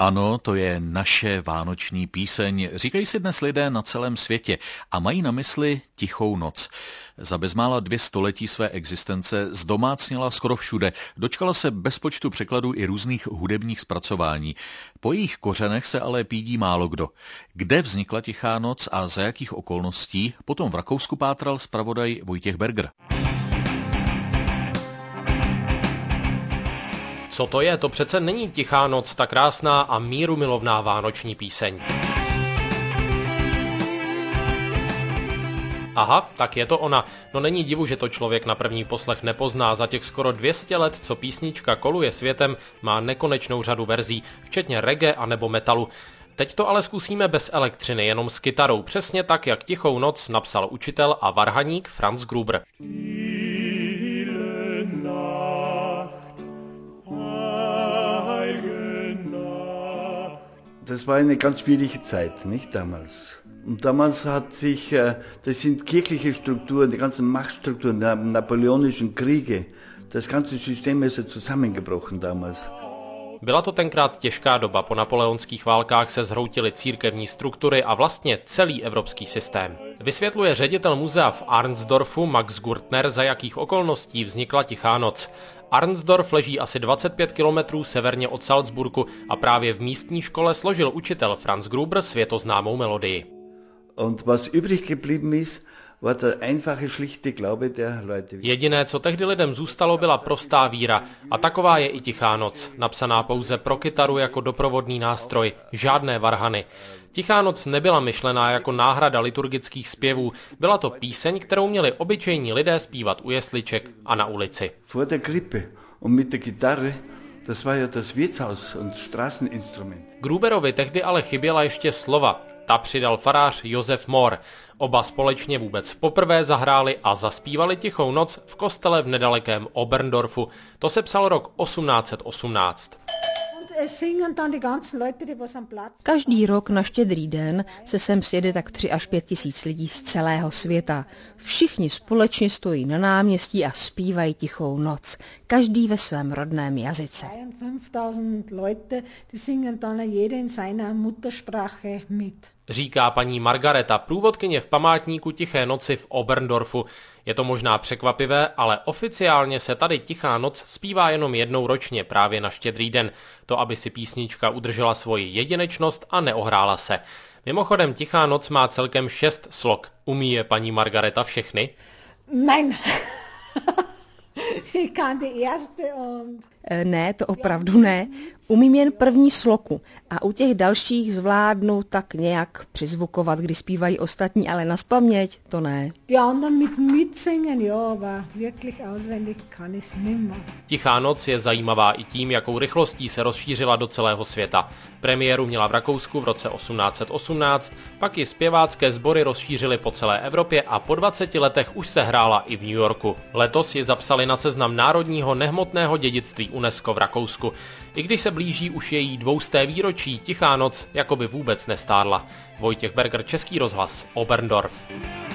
Ano, to je naše vánoční píseň. Říkají si dnes lidé na celém světě a mají na mysli Tichou noc. Za bezmála 2 století své existence zdomácněla skoro všude. Dočkala se bezpočtu překladů i různých hudebních zpracování. Po jejich kořenech se ale pídí málo kdo. Kde vznikla Tichá noc a za jakých okolností, potom v Rakousku pátral zpravodaj Vojtěch Berger. Co to je? To přece není Tichá noc, ta krásná a mírumilovná vánoční píseň. Aha, tak je to ona. No není divu, že to člověk na první poslech nepozná. Za těch skoro 200 let, co písnička koluje světem, má nekonečnou řadu verzí, včetně reggae a nebo metalu. Teď to ale zkusíme bez elektřiny, jenom s kytarou, přesně tak, jak Tichou noc napsal učitel a varhaník Franz Gruber. Das war eine ganz schwierige Zeit, nicht damals. Und damals hat sich, das sind kirchliche Strukturen, die ganzen Machtstrukturen, die napoleonischen Kriege, das ganze System ist zusammengebrochen damals. Byla to tenkrát těžká doba, po napoleonských válkách se zhroutily církevní struktury a vlastně celý evropský systém. Vysvětluje ředitel muzea v Arnsdorfu Max Gurtner, za jakých okolností vznikla Tichá noc. Arnsdorf leží asi 25 kilometrů severně od Salzburgu a právě v místní škole složil učitel Franz Gruber světoznámou melodii. Und was übrig geblieben ist, war der einfache, schlichte Glaube der Leute. Jediné, co tehdy lidem zůstalo, byla prostá víra. A taková je i Tichá noc, napsaná pouze pro kytaru jako doprovodný nástroj, žádné varhany. Tichá noc nebyla myšlená jako náhrada liturgických zpěvů, byla to píseň, kterou měli obyčejní lidé zpívat u jesliček a na ulici. Vor der Krippe und mit der Gitarre, das war ja das Wirtshaus und Straßeninstrument. Gruberovi tehdy ale chyběla ještě slova. Ta přidal farář Josef Mohr. Oba společně vůbec poprvé zahráli a zaspívali Tichou noc v kostele v nedalekém Oberndorfu. To se psal rok 1818. Každý rok na Štědrý den se sem sjede tak 3 až 5 tisíc lidí z celého světa. Všichni společně stojí na náměstí a zpívají Tichou noc. Každý ve svém rodném jazyce. 5000 Leute, die singen dann jeder in seiner Muttersprache mit. Říká paní Margareta, průvodkyně v památníku Tiché noci v Oberndorfu. Je to možná překvapivé, ale oficiálně se tady Tichá noc zpívá jenom jednou ročně, právě na Štědrý den. To, aby si písnička udržela svoji jedinečnost a neohrála se. Mimochodem, Tichá noc má celkem 6 slok. Umí je paní Margareta všechny? Nein. Ich kann die erste und... Ne, to opravdu ne. Umím jen první sloku a u těch dalších zvládnu tak nějak přizvukovat, když zpívají ostatní, ale nazpaměť to ne. Die anderen mitsingen, ja, aber wirklich auswendig kann ich es nimmer. Tichá noc je zajímavá i tím, jakou rychlostí se rozšířila do celého světa. Premiéru měla v Rakousku v roce 1818, pak ji zpěvácké sbory rozšířily po celé Evropě a po 20 letech už se hrála i v New Yorku. Letos ji zapsali na seznam národního nehmotného dědictví UNESCO v Rakousku. I když se blíží už její 200. výročí, Tichá noc jakoby vůbec nestárla. Vojtěch Berger, Český rozhlas, Oberndorf.